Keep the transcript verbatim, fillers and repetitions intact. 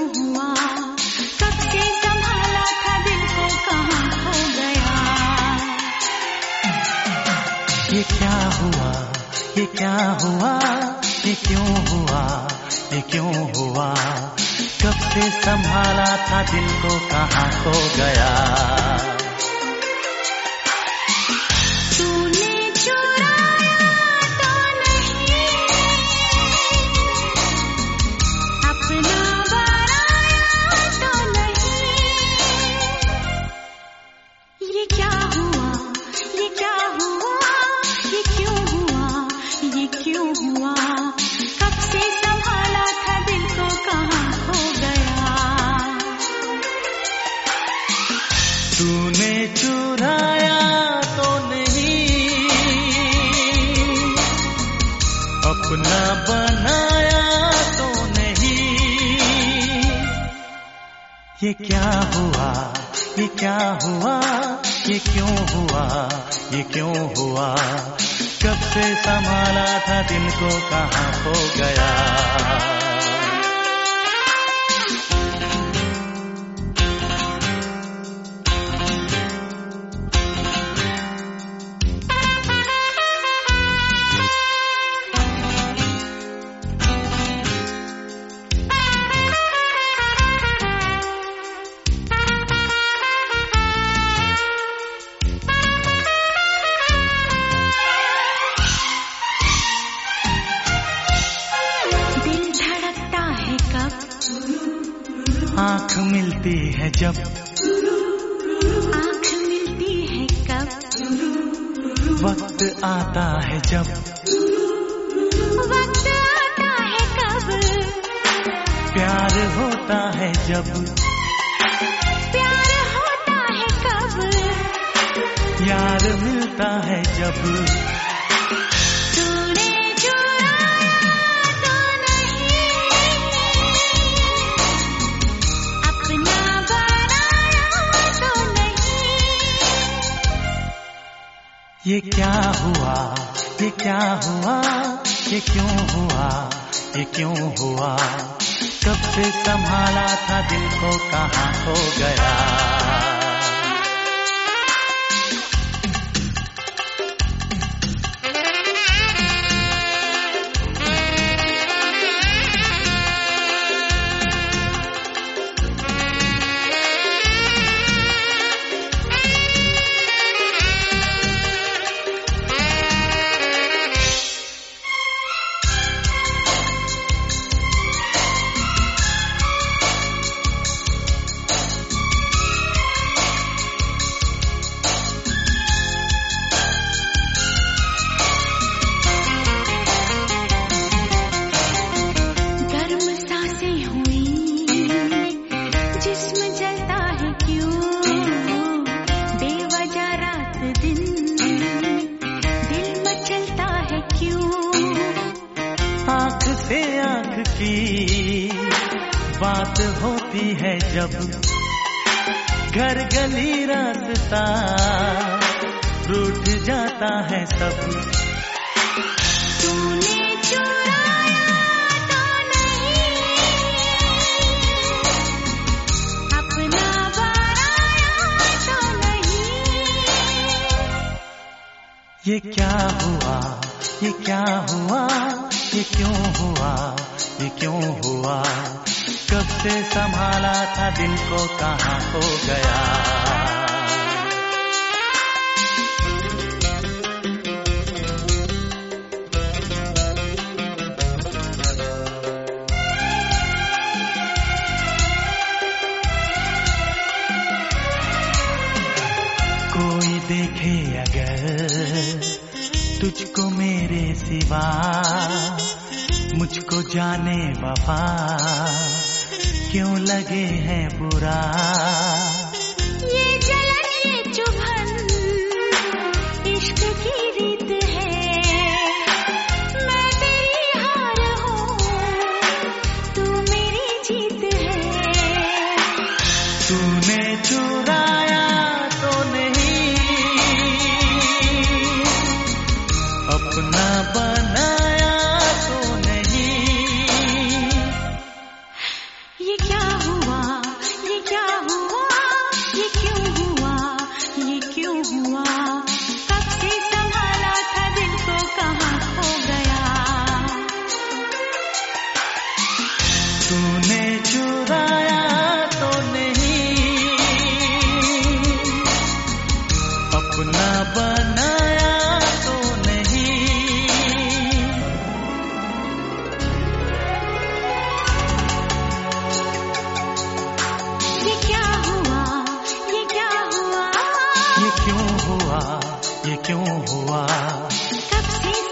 हुआ, कब से संभाला था दिल को कहाँ खो गया। ये क्या हुआ, ये क्या हुआ, ये क्यों हुआ, ये क्यों हुआ, कब से संभाला था दिल को कहाँ खो गया। तूने चुराया तो नहीं, अपना बनाया तो नहीं। ये क्या हुआ, ये क्या हुआ, ये क्यों हुआ, ये क्यों हुआ, कब से संभाला था दिल को कहाँ खो गया। आँख मिलती है जब, आँख मिलती है कब, वक्त आता है जब, वक्त आता है कब, प्यार होता है जब, प्यार होता है कब, यार मिलता है जब। ये क्या हुआ, ये क्या हुआ, ये क्यों हुआ, ये क्यों हुआ, कब से संभाला था दिल को कहाँ खो गया। आँख से आँख की बात होती है जब, घर गली रास्ता रूठ जाता है सब। तूने चुराया तो नहीं, अपना बनाया तो नहीं। ये क्या हुआ, ये क्या हुआ, ये क्यों हुआ, ये क्यों हुआ, कब से संभाला था दिल को कहाँ खो गया। कोई देखे अगर तुझको मेरे सिवा, मुझको जाने वफा क्यों लगे है बुरा। ये जलन ये चुभन इश्क की रीत है, मैं तेरी हार हूँ तू मेरी जीत है। तूने चुराया तो नहीं, अपना बनाया तो नहीं। ये ये क्या हुआ, ये क्या हुआ, ये क्यों हुआ, ये क्यों हुआ, कब से संभाला था दिल को कहाँ खो गया। तूने चुराया तो नहीं, अपना बनाया तो नहीं। ये क्या हुआ, ये क्या हुआ, ये क्यों हुआ, ये क्यों हुआ, कब से